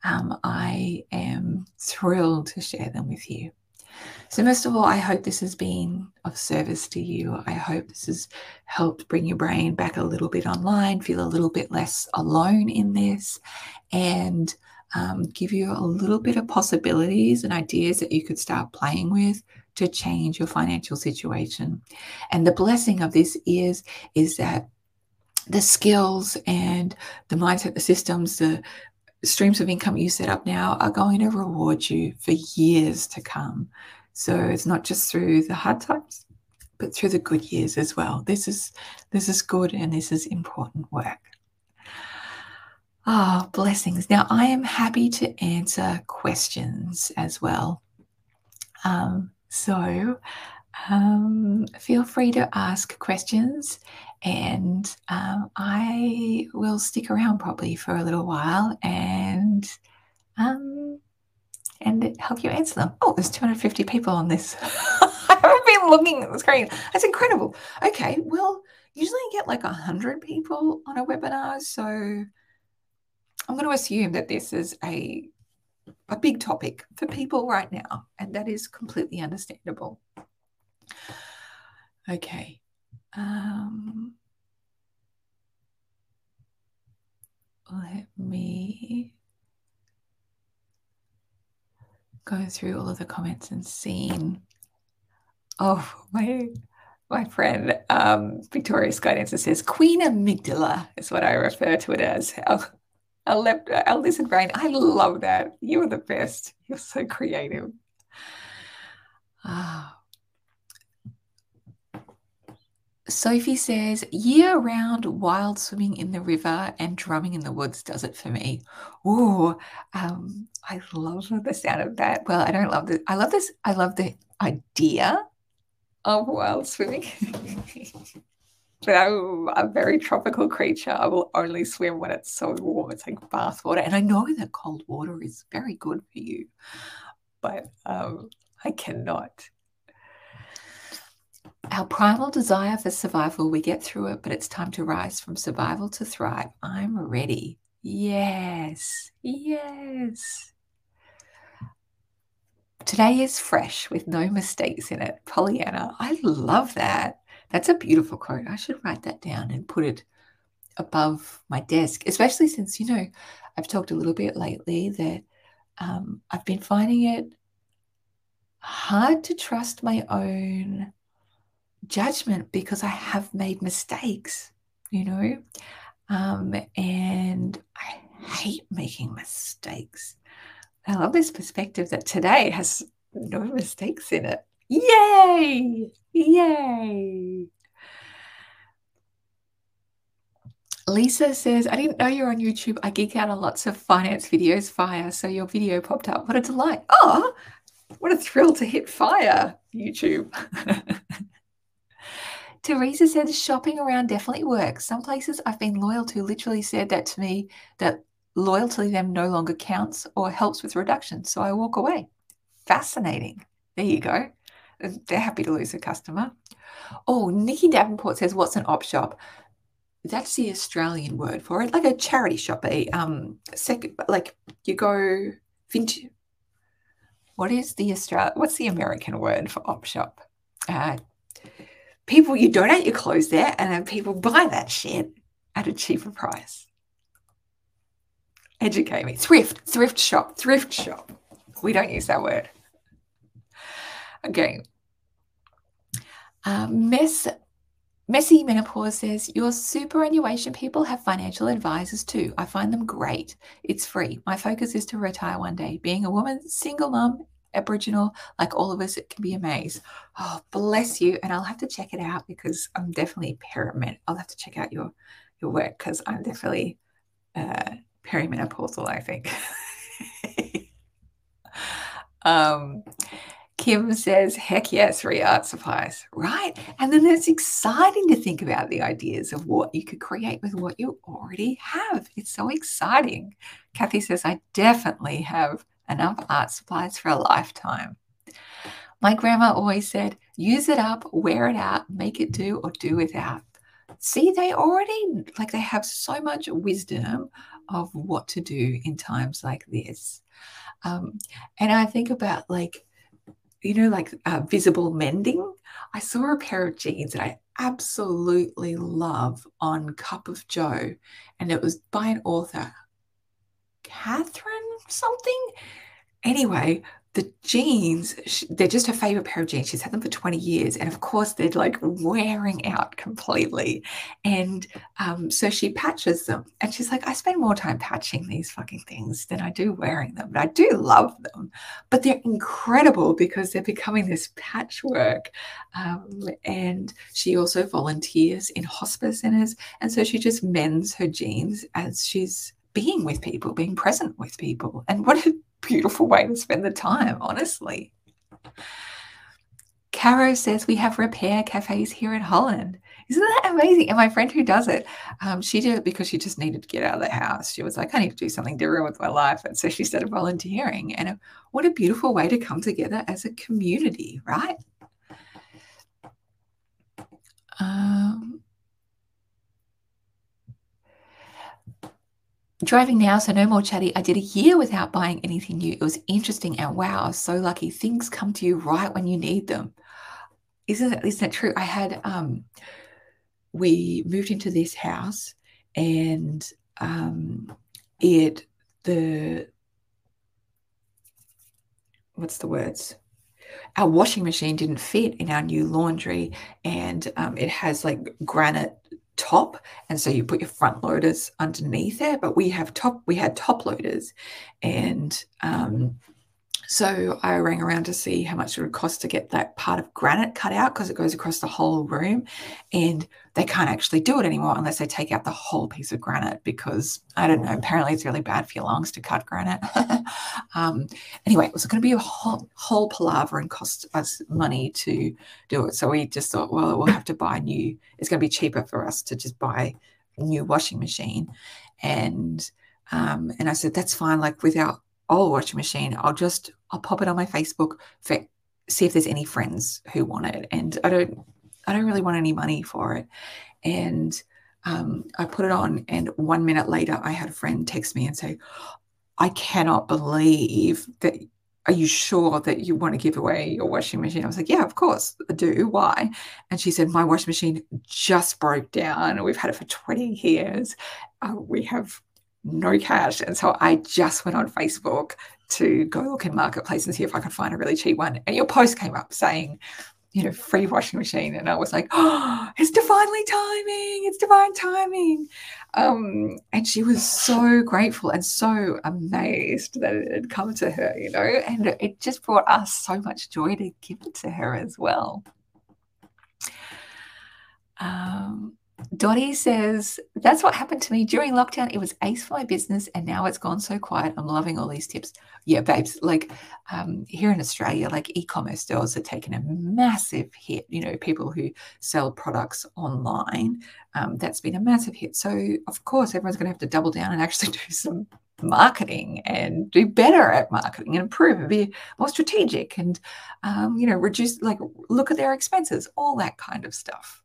Speaker 1: I am thrilled to share them with you. So most of all, I hope this has been of service to you. I hope this has helped bring your brain back a little bit online, feel a little bit less alone in this, and give you a little bit of possibilities and ideas that you could start playing with to change your financial situation. And the blessing of this is that the skills and the mindset, the systems, the streams of income you set up now are going to reward you for years to come. So it's not just through the hard times, but through the good years as well. This is good, and this is important work. Oh, blessings. Now, I am happy to answer questions as well. So feel free to ask questions, and I will stick around probably for a little while um, and help you answer them. Oh, there's 250 people on this. I haven't been looking at the screen. That's incredible. Okay, well, usually you get like 100 people on a webinar, so I'm going to assume that this is a big topic for people right now, and that is completely understandable. Okay. Let me go through all of the comments and see. Oh, my friend Victoria Skydancer says Queen Amygdala is what I refer to it as. Our lizard brain. I love that. You are the best. You're so creative. Sophie says, year-round wild swimming in the river and drumming in the woods does it for me. Ooh, I love the sound of that. Well, I don't love this. I love this. I love the idea of wild swimming. But I'm a very tropical creature. I will only swim when it's so warm. It's like bath water. And I know that cold water is very good for you, but I cannot. Our primal desire for survival, we get through it, but it's time to rise from survival to thrive. I'm ready. Yes, yes. Today is fresh with no mistakes in it. Pollyanna, I love that. That's a beautiful quote. I should write that down and put it above my desk, especially since, I've talked a little bit lately that I've been finding it hard to trust my own judgment because I have made mistakes, and I hate making mistakes. I love this perspective that today has no mistakes in it. Yay! Yay! Lisa says, I didn't know you're on YouTube. I geek out on lots of finance videos. Fire. So your video popped up. What a delight. Oh, what a thrill to hit fire, YouTube. Teresa said shopping around definitely works. Some places I've been loyal to literally said that to me, that loyalty to them no longer counts or helps with reduction. So I walk away. Fascinating. There you go. They're happy to lose a customer. Oh, Nikki Davenport says, what's an op shop? That's the Australian word for it, like a charity shop. Like you go vintage. What's the American word for op shop? People, you donate your clothes there and then people buy that shit at a cheaper price. Educate me. Thrift shop. We don't use that word. Okay. Messy Menopause says, your superannuation people have financial advisors too. I find them great. It's free. My focus is to retire one day. Being a woman, single mum, Aboriginal, like all of us, it can be a maze. Oh, bless you. And I'll have to check it out because I'm definitely I'll have to check out your work because I'm definitely perimenopausal, I think. Kim says, heck yes, free art supplies, right? And then it's exciting to think about the ideas of what you could create with what you already have. It's so exciting. Kathy says, I definitely have enough art supplies for a lifetime. My grandma always said, use it up, wear it out, make it do or do without. See, they have so much wisdom of what to do in times like this. And I think about visible mending. I saw a pair of jeans that I absolutely love on Cup of Joe, and it was by an author, Catherine something. Anyway, the jeans, they're just her favorite pair of jeans. She's had them for 20 years. And of course, they're like wearing out completely. And so she patches them. And she's like, I spend more time patching these fucking things than I do wearing them. But I do love them. But they're incredible because they're becoming this patchwork. And she also volunteers in hospice centers. And so she just mends her jeans as she's being with people, being present with people. And what a beautiful way to spend the time, honestly. Caro says we have repair cafes here in Holland. Isn't that amazing? And my friend who does it, she did it because she just needed to get out of the house. She was like, I need to do something different with my life. And so she started volunteering. And what a beautiful way to come together as a community, right? Driving now, so no more chatty. I did a year without buying anything new. It was interesting, and wow, I was so lucky. Things come to you right when you need them. Isn't it true? I had we moved into this house, and what's the words? Our washing machine didn't fit in our new laundry, and it has like granite top, and so you put your front loaders underneath there, but we had top loaders, and so I rang around to see how much it would cost to get that part of granite cut out, because it goes across the whole room, and they can't actually do it anymore unless they take out the whole piece of granite, because I don't know, apparently it's really bad for your lungs to cut granite. Anyway, it was going to be a whole palaver and cost us money to do it. So we just thought, well, we'll have to buy new. It's going to be cheaper for us to just buy a new washing machine. And I said, that's fine. Like with our old washing machine, I'll pop it on my Facebook for see if there's any friends who want it. And I don't really want any money for it. And I put it on, and 1 minute later, I had a friend text me and say, I cannot believe that. Are you sure that you want to give away your washing machine? I was like, yeah, of course I do. Why? And she said, my washing machine just broke down. We've had it for 20 years. We have no cash. And so I just went on Facebook to go look in Marketplace and see if I could find a really cheap one. And your post came up saying, free washing machine. And I was like, oh, it's divinely timing. It's divine timing. And she was so grateful and so amazed that it had come to her, and it just brought us so much joy to give it to her as well. Dottie says, that's what happened to me during lockdown. It was ace for my business, and now it's gone so quiet. I'm loving all these tips. Yeah, babes, like here in Australia, like e-commerce stores are taking a massive hit. People who sell products online, that's been a massive hit. So, of course, everyone's going to have to double down and actually do some marketing and do better at marketing and improve and be more strategic and, reduce, like look at their expenses, all that kind of stuff.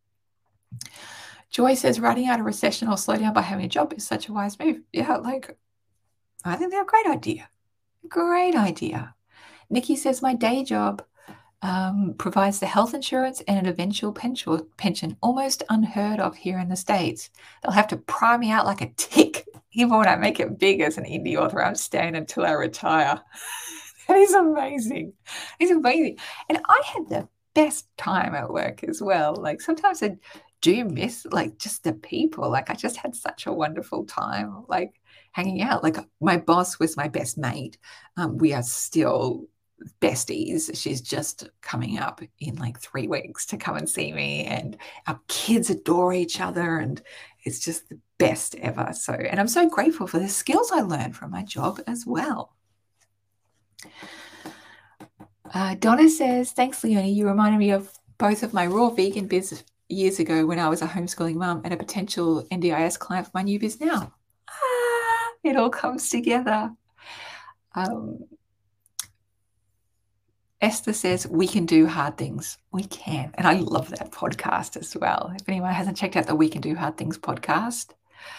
Speaker 1: Joy says, riding out a recession or slow down by having a job is such a wise move. Yeah, I think they're a great idea. Great idea. Nikki says, my day job provides the health insurance and an eventual pension, almost unheard of here in the States. They'll have to pry me out like a tick. Even when I make it big as an indie author, I'm staying until I retire. That is amazing. It's amazing. And I had the best time at work as well. Like sometimes I do miss just the people. I just had such a wonderful time hanging out. My boss was my best mate. We are still besties. She's just coming up in 3 weeks to come and see me, and our kids adore each other, and it's just the best ever. And I'm so grateful for the skills I learned from my job as well. Donna says, thanks, Leonie. You reminded me of both of my raw vegan biz years ago when I was a homeschooling mum and a potential NDIS client for my new biz now. It all comes together. Esther says, we can do hard things. We can. And I love that podcast as well. If anyone hasn't checked out the We Can Do Hard Things podcast.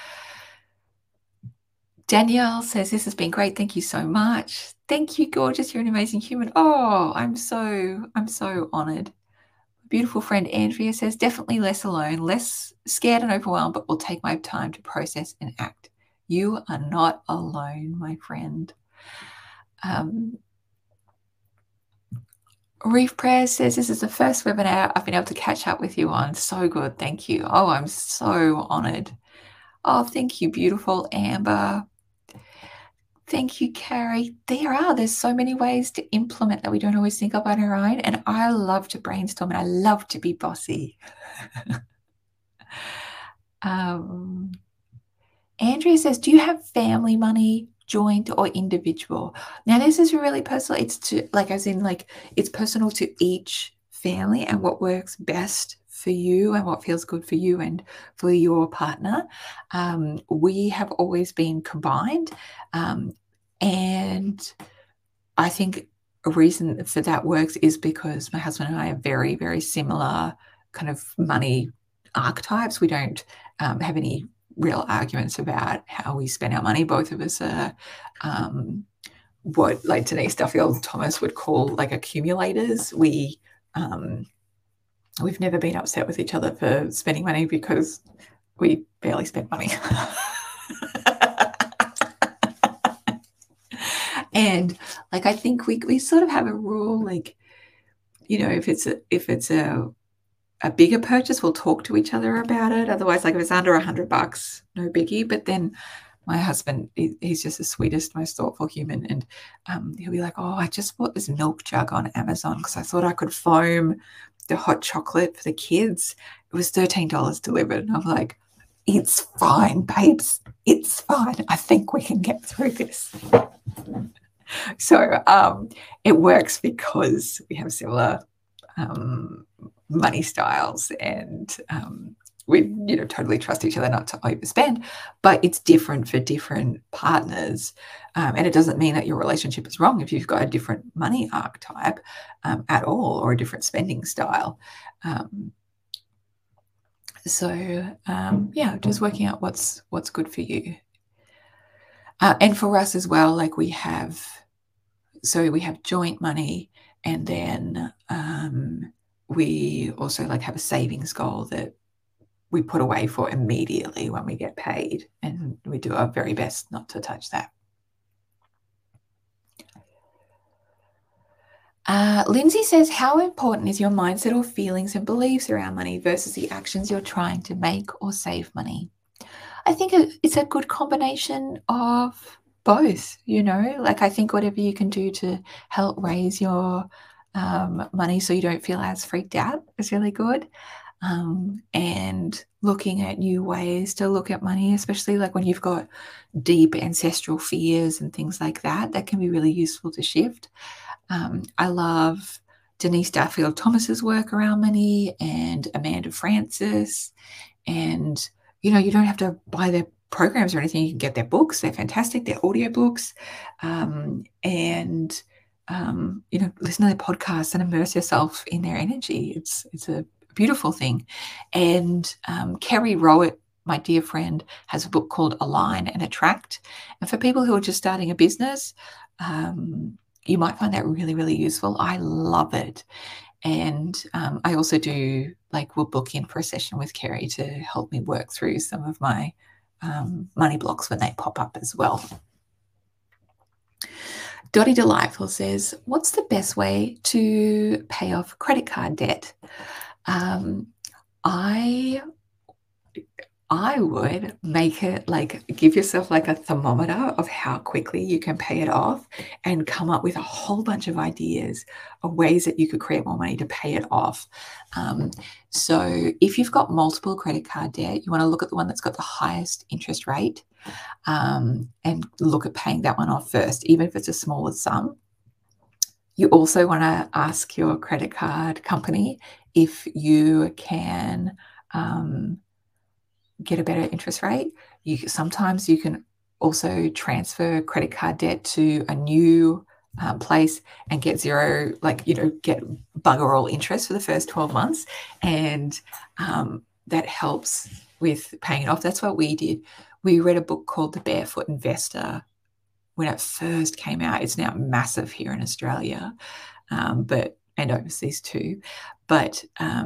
Speaker 1: Danielle says, this has been great. Thank you so much. Thank you, gorgeous. You're an amazing human. Oh, I'm so honored. Beautiful friend Andrea says, definitely less alone, less scared and overwhelmed, but will take my time to process and act. You are not alone, my friend. Reef Prayer says, this is the first webinar I've been able to catch up with you on. So good. Thank you. Oh, I'm so honored. Oh, thank you, beautiful Amber. Thank you, Carrie. There's so many ways to implement that we don't always think of on our own. And I love to brainstorm, and I love to be bossy. Andrea says, do you have family money, joint or individual? Now, this is really personal. It's it's personal to each family and what works best for you and what feels good for you and for your partner. We have always been combined. And I think a reason for that works is because my husband and I are very, very similar kind of money archetypes. We don't have any real arguments about how we spend our money. Both of us are what like Denise Duffield Thomas would call like accumulators. We've never been upset with each other for spending money because we barely spend money. And like I think we sort of have a rule, like, you know, if it's a bigger purchase, we'll talk to each other about it. Otherwise, like if it's under $100, no biggie. But then my husband, he's just the sweetest, most thoughtful human. And he'll be like, oh, I just bought this milk jug on Amazon because I thought I could foam the hot chocolate for the kids. It was $13 delivered. And I'm like, it's fine, babes. It's fine. I think we can get through this. So it works because we have similar money styles, and we totally trust each other not to overspend. But it's different for different partners, and it doesn't mean that your relationship is wrong if you've got a different money archetype at all, or a different spending style. Just working out what's good for you. And for us as well, like we have joint money, and then we also like have a savings goal that we put away for immediately when we get paid, and we do our very best not to touch that. Lindsay says, how important is your mindset or feelings and beliefs around money versus the actions you're trying to make or save money? I think it's a good combination of both, like I think whatever you can do to help raise your money so you don't feel as freaked out is really good. And looking at new ways to look at money, especially like when you've got deep ancestral fears and things like that, that can be really useful to shift. I love Denise Duffield Thomas's work around money, and Amanda Frances, and you don't have to buy their programs or anything. You can get their books. They're fantastic. They're audiobooks. Listen to their podcasts and immerse yourself in their energy. It's a beautiful thing. And Kerry Rowett, my dear friend, has a book called Align and Attract. And for people who are just starting a business, you might find that really, really useful. I love it. And I also we'll book in for a session with Kerry to help me work through some of my money blocks when they pop up as well. Dottie Delightful says, what's the best way to pay off credit card debt? I would make it give yourself like a thermometer of how quickly you can pay it off, and come up with a whole bunch of ideas of ways that you could create more money to pay it off. So if you've got multiple credit card debt, you want to look at the one that's got the highest interest rate, and look at paying that one off first, even if it's a smaller sum. You also want to ask your credit card company if you can get a better interest rate. Sometimes you can also transfer credit card debt to a new place and get zero, get bugger all interest for the first 12 months. And that helps with paying it off. That's what we did. We read a book called The Barefoot Investor when it first came out. It's now massive here in Australia, and overseas too. But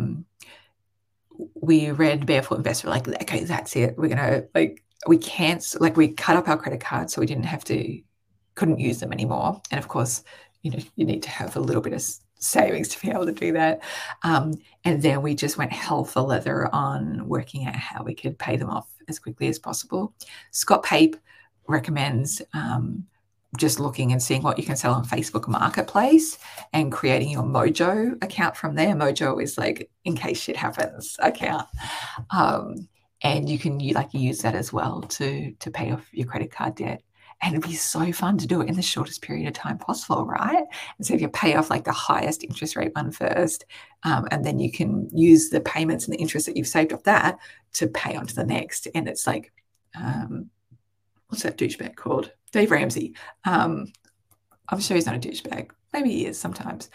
Speaker 1: we read Barefoot Investor, okay, that's it. We're going to we cut up our credit cards so we couldn't use them anymore. And of course, you need to have a little bit of savings to be able to do that. And then we just went hell for leather on working out how we could pay them off as quickly as possible. Scott Pape recommends just looking and seeing what you can sell on Facebook Marketplace and creating your Mojo account from there. Mojo is like in case shit happens account. and you can use that as well to pay off your credit card debt. And it'd be so fun to do it in the shortest period of time possible, right? And so if you pay off like the highest interest rate one first, and then you can use the payments and the interest that you've saved off that to pay onto the next. And it's like, what's that douchebag called? Dave Ramsey. I'm sure he's not a douchebag. Maybe he is sometimes.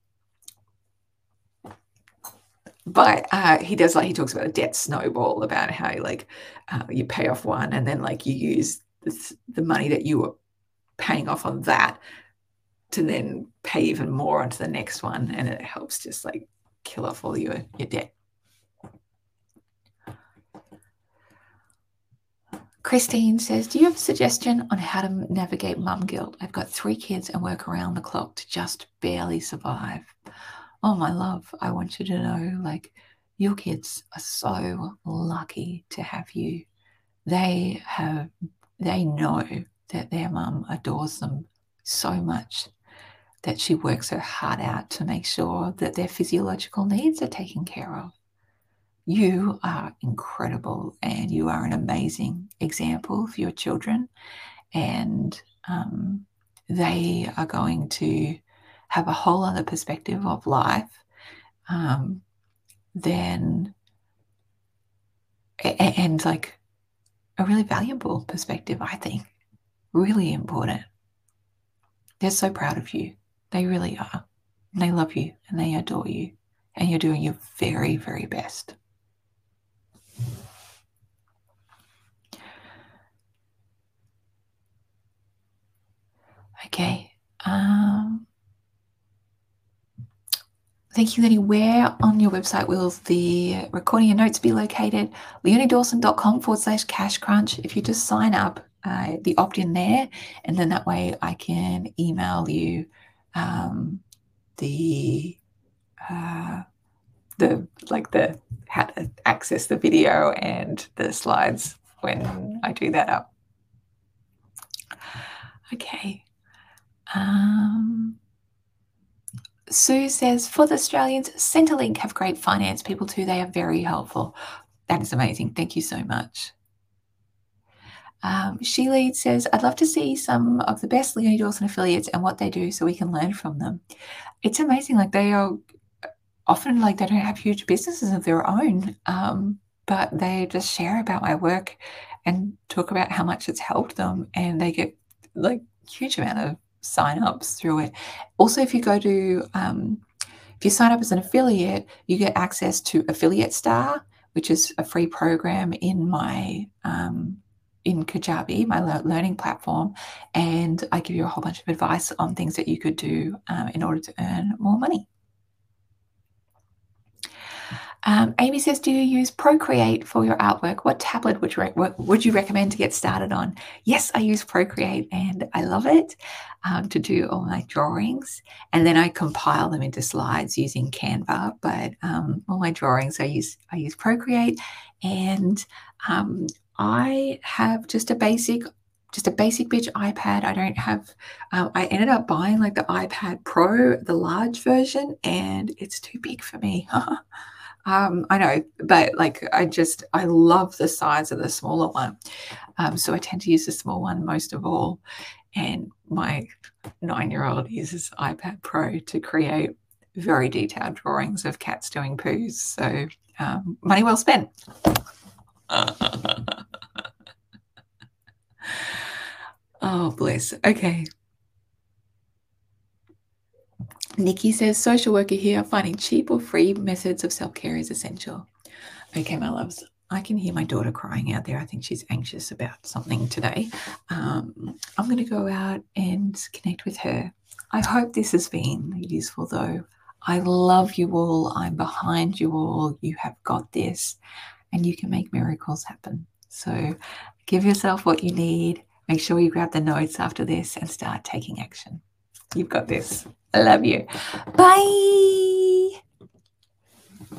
Speaker 1: But he talks about a debt snowball, about how you pay off one and then you use the money that you were paying off on that to then pay even more onto the next one, and it helps just kill off all your debt. Christine says, do you have a suggestion on how to navigate mum guilt? I've got 3 kids and work around the clock to just barely survive. Oh, my love, I want you to know, your kids are so lucky to have you. They know that their mum adores them so much that she works her heart out to make sure that their physiological needs are taken care of. You are incredible, and you are an amazing example for your children, and they are going to have a whole other perspective of life than and a really valuable perspective, I think. Really important. They're so proud of you. They really are. And they love you and they adore you. And you're doing your very, very best. Okay. Thank you, Lenny. Where on your website will the recording and notes be located? leoniedawson.com/cash crunch. If you just sign up, the opt-in there, and then that way I can email you the how to access the video and the slides when I do that up. Okay. Sue says, for the Australians, Centrelink have great finance people too. They are very helpful. That is amazing. Thank you so much. Sheila says, I'd love to see some of the best Leonie Dawson affiliates and what they do so we can learn from them. It's amazing. They are often they don't have huge businesses of their own, but they just share about my work and talk about how much it's helped them, and they get huge amount of sign-ups through it. Also, if you go to if you sign up as an affiliate, you get access to Affiliate Star, which is a free program in my in Kajabi, my learning platform, and I give you a whole bunch of advice on things that you could do in order to earn more money. Amy says, do you use Procreate for your artwork? What tablet would you recommend to get started on? Yes, I use Procreate and I love it to do all my drawings. And then I compile them into slides using Canva. But all my drawings, I use Procreate. And I have just a basic bitch iPad. I don't have, I ended up buying the iPad Pro, the large version, and it's too big for me. I know, but I love the size of the smaller one. So I tend to use the small one most of all. And my 9-year-old uses iPad Pro to create very detailed drawings of cats doing poos. So money well spent. Oh, bless. Okay. Nikki says, social worker here, finding cheap or free methods of self-care is essential. Okay, my loves, I can hear my daughter crying out there. I think she's anxious about something today. I'm going to go out and connect with her. I hope this has been useful, though. I love you all. I'm behind you all. You have got this, and you can make miracles happen. So give yourself what you need. Make sure you grab the notes after this and start taking action. You've got this. I love you. Bye.